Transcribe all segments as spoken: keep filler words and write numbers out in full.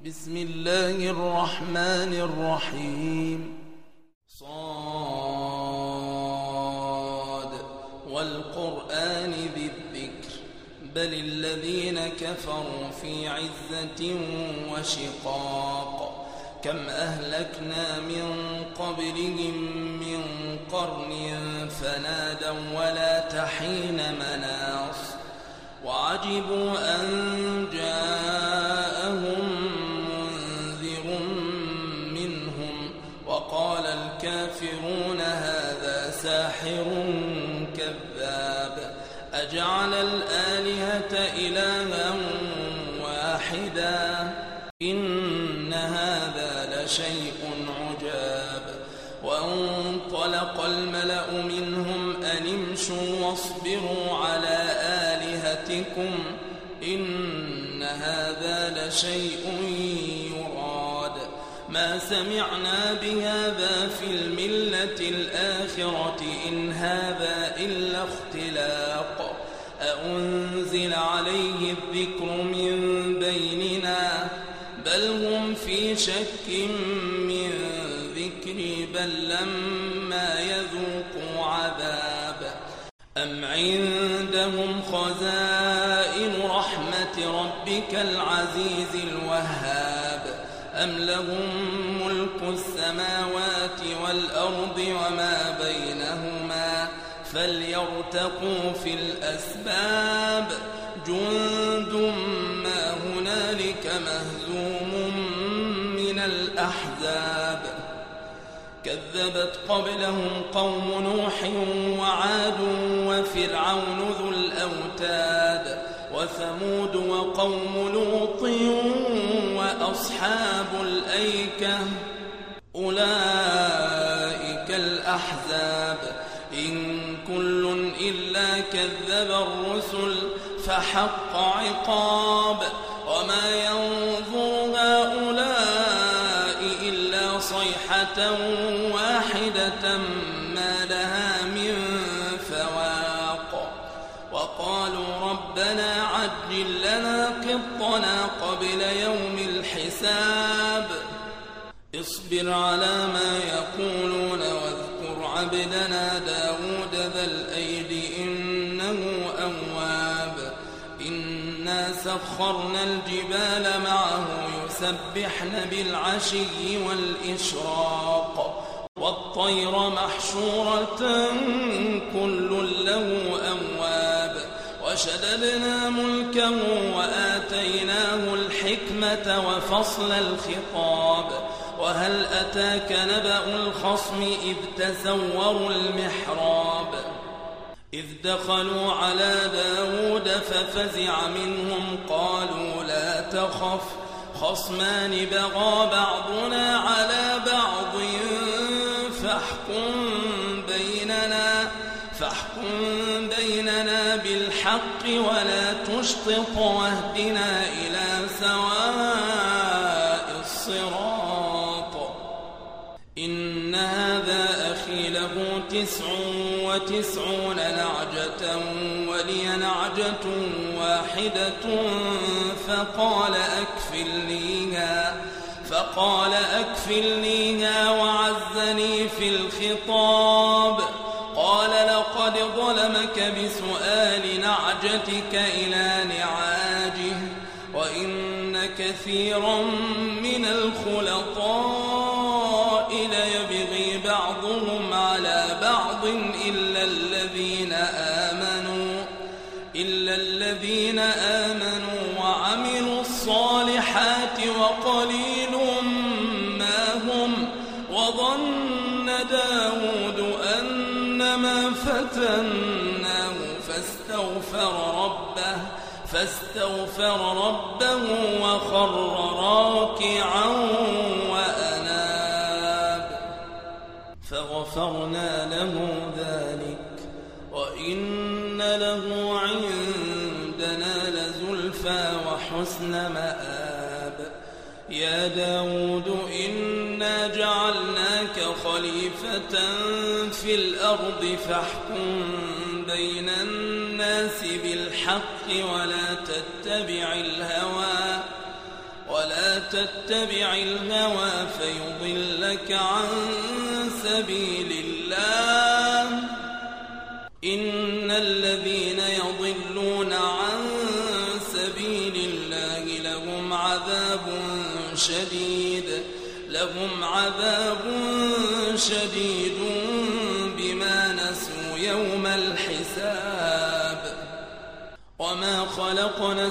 بسم الله الرحمن الرحيم. صاد والقرآن ذي الذكر بل الذين كفروا في عزة وشقاق كم أهلكنا من قبلهم من قرن فنادوا ولا تحين مناص وعجبوا أن جاءهم منذر منهم وقال الكافرون هذا ساحر كذاب أجعل الآلهة إلها واحدا إن هذا لشيء عجاب. وانطلق الملأ منهم أن امشوا واصبروا على آلهتكم إن هذا لشيء يراد ما سمعنا بهذا في الملة الآخرة إن هذا إلا اختلاق أأنزل عليه الذكر من بيننا بل هم في شك من ذكري بل لما يذوقوا عذاب أم عندهم خزائن رحمة ربك العزيز الوهاب أم لهم ملك السماوات والأرض وما بينهما فليرتقوا في الأسباب جند ما هنالك مهزوم من الأحزاب كذبت قبلهم قوم نوح وعاد وفرعون ذو الأوتاد وثمود وقوم لوط وأصحاب الأيكة أولئك الأحزاب إن كل إلا كذب الرسل فحق عقاب وما ينظر هؤلاء إلا صيحة واحدة ما لها من فواق وقالوا ربنا عجل لنا قطنا قبل يوم الحساب اصبر على ما يقولون واذكر عبدنا داود ذا الأيد إنه أواب إنا سخرنا الجبال معه يسبحن بالعشي والإشراق والطير محشورة كل له أواب وشددنا ملكه وآتيناه الحكمة وفصل الخطاب وهل أتاك نبأ الخصم إذ تسوروا المحراب إذ دخلوا على داود ففزع منهم قالوا لا تخف خصمان بغى بعضنا على بعض فاحكم بيننا فاحكم بيننا بالحق ولا تشطط واهدنا إلى سواء الصراط إن هذا أخي له تسع وتسعون نعجة ولي نعجة واحدة فقال أكفلنيها فقال أكفلنيها وعزني في الخطاب قال لقد ظلمك بسؤال نعجتك إلى نعاجه وإن كثيرا من الخلطاء ليبغي بعضهم على بعض إلا الذين آمنوا إلا الذين آمنوا وعملوا الصالحات وقليل ما هم وظن داود أنما فتناه فاستغفر ربه فاستغفر ربه وخر راكعا وأناب فغفرنا له ذلك وإن له عندنا لزلفى وحسن مآب يا داود إنا جعلناك خليفة في الأرض فاحكم بين الناس بالحق ولا تتبع الهوى ولا ولا تتبع الهوى فيضلك عن سبيل الله إن الذين يضلون عن سبيل الله لهم عذاب شديد لهم عذاب شديد بما نسوا يوم الحساب وما خلقنا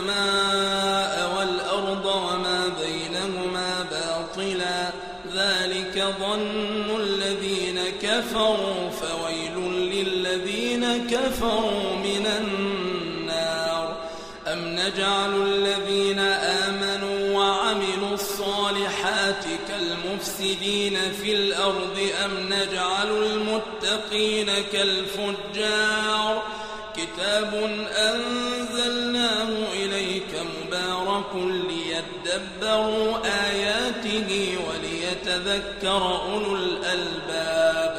السماء والأرض وما بينهما باطلا ذلك ظن الذين كفروا فويل للذين كفروا من النار أم نجعل الذين آمنوا وعملوا الصالحات كالمفسدين في الأرض أم نجعل المتقين كالفجار كتاب أنزلناه إليك مبارك ليدبروا آياته وليتذكر أولو الألباب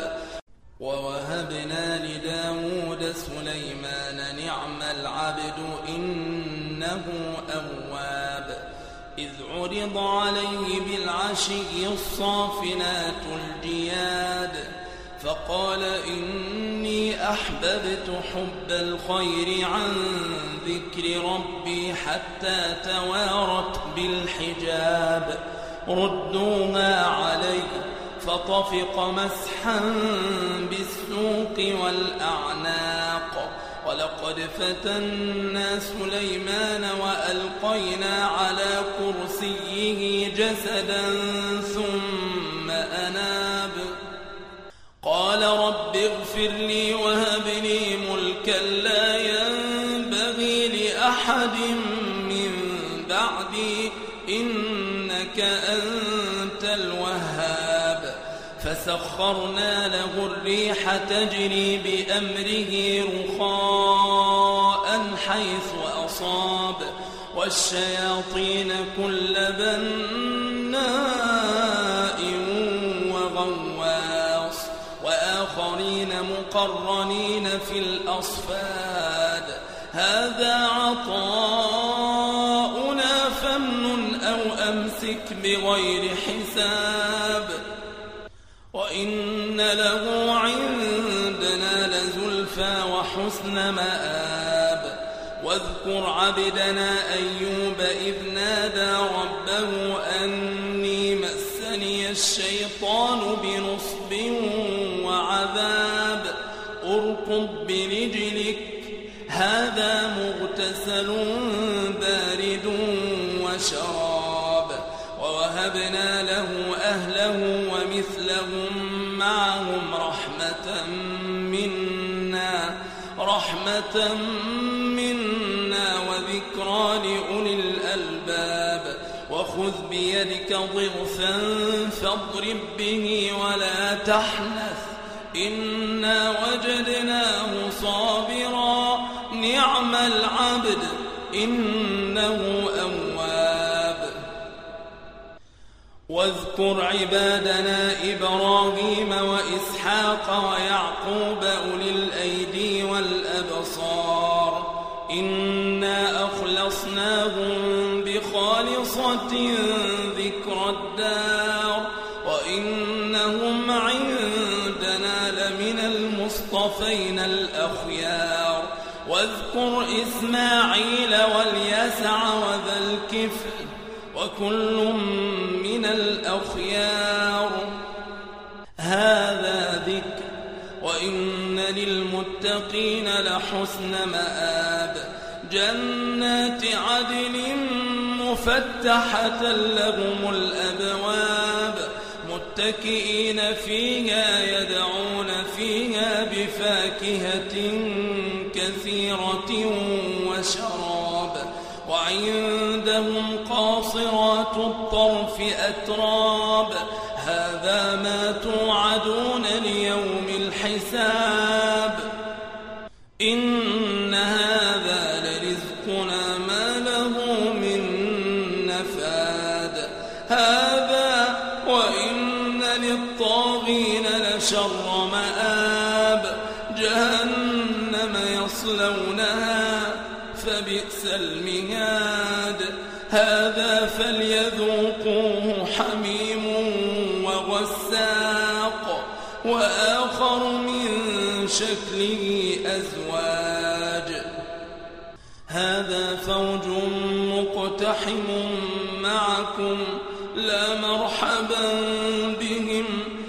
ووهبنا لداود سليمان نعم العبد إنه أواب إذ عرض عليه بالعشي الصافنات الجياد فقال إني أحببت حب الخير عن ذكر ربي حتى توارت بالحجاب ردوها علي فطفق مسحا بالسوق والأعناق ولقد فتنا سليمان وألقينا على كرسيه جسدا ثم أناب قال رب اغفر لي وهب لي ملكا لا ينبغي لأحد من بعدي إنك أنت الوهاب فسخرنا له الريح تجري بأمره رخاء حيث أصاب والشياطين كل بناء وغواص وآخرين مقرنين في الأصفاد هذا عطاؤنا فامنن أو أمسك بغير حساب وإن له عندنا لزلفى وحسن مآب واذكر عبدنا أيوب إذ نادى ربه أني مسني الشيطان بنصب وعذاب اركض برجلك هذا مغتسل بارد وشراب ووهبنا له أهله ومثلهم معهم رحمة منا رحمة منا وذكرى لأولي الألباب وخذ بيدك ضغثا فاضرب به ولا تحنث إنا وجدناه صابرا نعم العبد إنه أواب واذكر عبادنا إبراهيم وإسحاق ويعقوب أولي الأيدي والأبصار إنا أخلصناهم بخالصة ذكر الدار وإنهم عندنا لمن المصطفين الأخيار واذكر إسماعيل واليسع وذا الكفل وكل من الأخيار هذا ذكر وإن للمتقين لحسن مآب جنات عدن مفتحة لهم الأبواب متكئين فيها يدعون فيها بفاكهة كثيرة وشراب وعندهم قاصرات الطرف أتراب هذا ما توعدون ليوم الحساب إن هذا لرزقنا ما له من نفاد هذا وإن للطاغين لشر مآب جهنم يصلونها فبئس المهاد هذا فليذوقوه حميم وغساق وآخر من شكله أزواج هذا فوج مقتحم معكم لا مرحبا بهم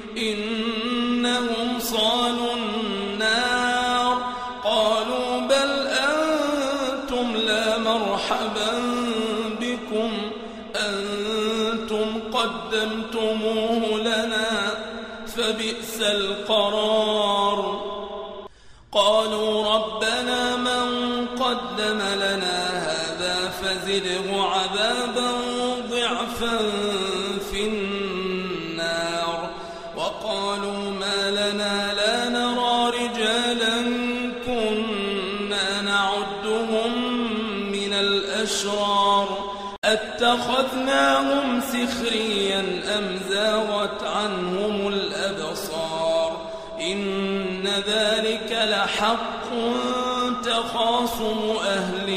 إنهم صالوا النار قالوا بل أنتم لا مرحبا بكم أنتم قدمتموه لنا فبئس القرار قالوا ربنا من قدم لنا هذا فزده عذابا ضعفا في النار وقالوا ما لنا لا نرى رجالا كنا نعدهم من الأشرار أتخذناهم سخريا أم زاغت عنهم الأبصار إن ذلك لحق تخاصم أهل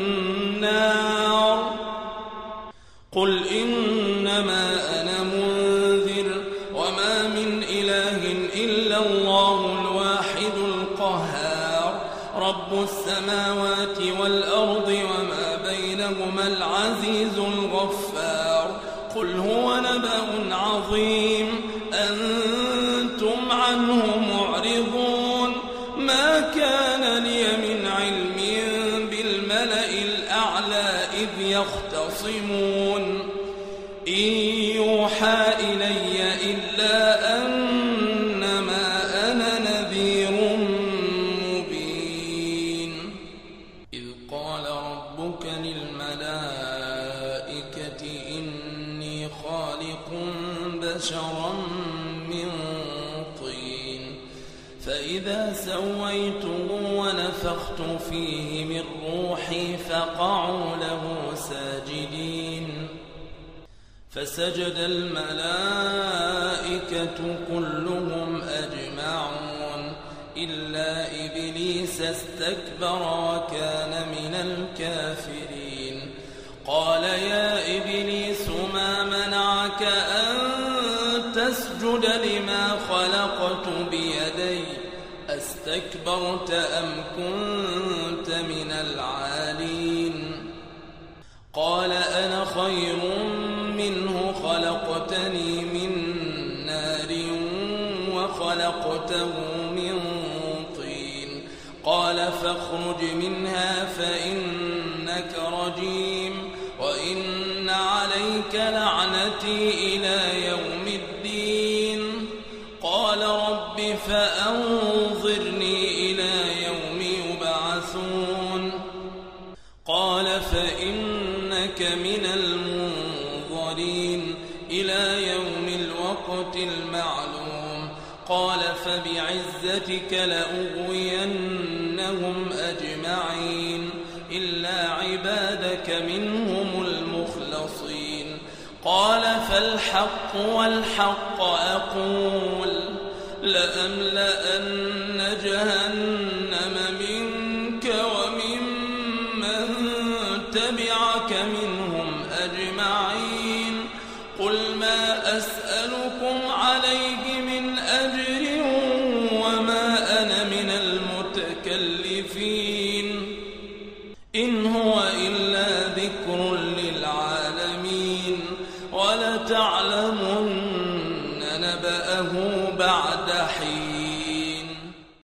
النار قل إنما أنا منذر وما من إله إلا الله الواحد القهار رب السماوات والأرض وما بينهما العزيز الغفار قل هو نبأ عظيم أنتم عنه معرضون ما كان لي من علم بالملأ الأعلى إذ يختصمون إن يوحى إلي إلا أنما أنا نذير مبين إذ قال ربك للملائكة إني خالق بشرا من طين فإذا سويته ونفخت فيه من روحي فقعوا له ساجدين فسجد الملائكة كلهم أجمعون إلا إبليس استكبر وكان من الكافرين قال يا إبليس ما منعك أن تسجد لما خلقت بيدي أستكبرت أم كنت من العالين قال أنا خير منه خلقتني من نار وخلقته من طين قال فاخرج منها فإنك رجيم وإن عليك لعنتي إلى يوم الدين قال رب فأنظرني إلى يوم يبعثون قال فإنك من المنظرين إلى يوم الوقت المعلوم قال فبعزتك لأغوينهم أجمعين إلا عبادك منهم المخلصين قال فالحق والحق أقول لأملأن جهنم منك ومن من تبعك منهم أجمعين قل ما أسألكم عليه من أجر وما أنا من المتكلفين إن هو إلا ذكر للعالمين ولتعلمن نبأه بعد حين